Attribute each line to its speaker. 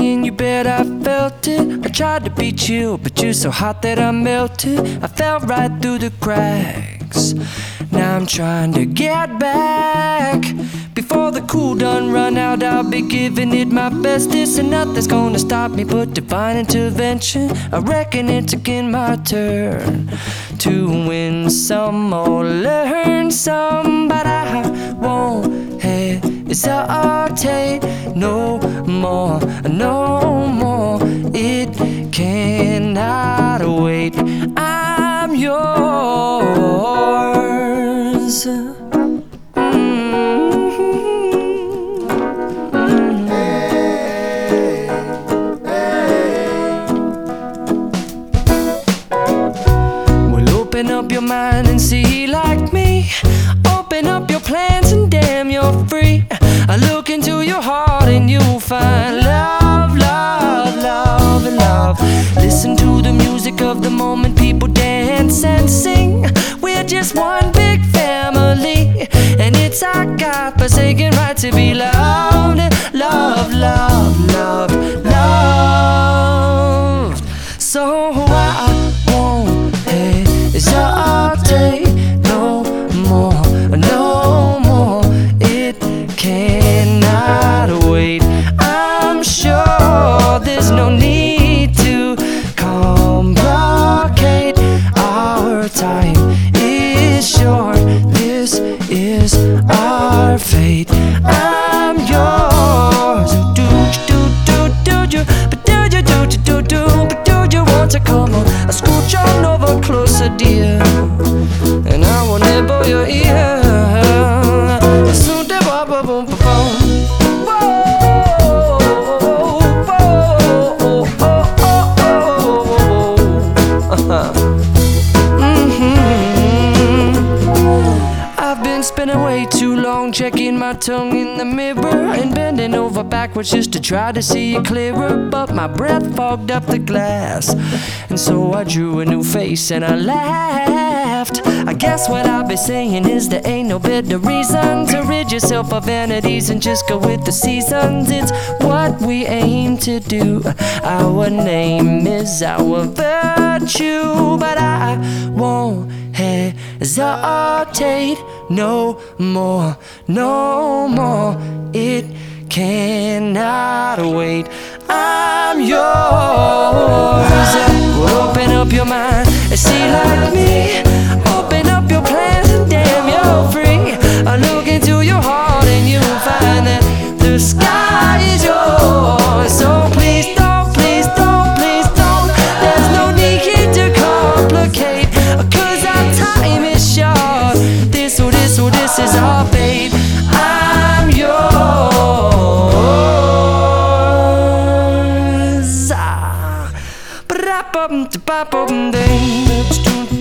Speaker 1: and you bet I felt it. I tried to be chill, but you're so hot that I melted. I fell right through the cracks. Now I'm trying to get back. Before the cool done run out, I'll be giving it my bestest, and nothing's gonna stop me but divine intervention. I reckon it's again my turn to win some or learn some, but I won't hesitate no more, no more. It cannot wait. I'm yours. Open up your mind and see like me. Open up your plans and damn, you're free. I look into your heart and you'll find love, love, love, and love. Listen to the music of the moment, people dance and sing. We're just one big family, and it's our God-forsaken right to be loved. Love, love, love, love. So I won't hesitate no more, no more. It cannot wait. I'm sure there's no need to complicate. Our time is short. This is our fate. I'm yours. Do you, but do you, but do you want to come on? I scooch on over closer, dear, and I will nibble your ear. Soon to boom, boom, boom, boom. I've been spending way too long checking my tongue in the mirror and bending over backwards just to try to see it clearer, but my breath fogged up the glass, and so I drew a new face and I laughed. I guess what I'll be saying is there ain't no better reason to rid yourself of vanities and just go with the seasons. It's what we aim to do. Our name is our virtue, but I won't hesitate no more, no more. It cannot wait. I'm yours. Open up your mind and see like me. Open up your plans and damn, you're free. I look into your heart and you'll find that the sky is yours. So please don't, please don't, please don't. There's no need here to complicate, 'cause our time is short. This is our fate. I'm yours.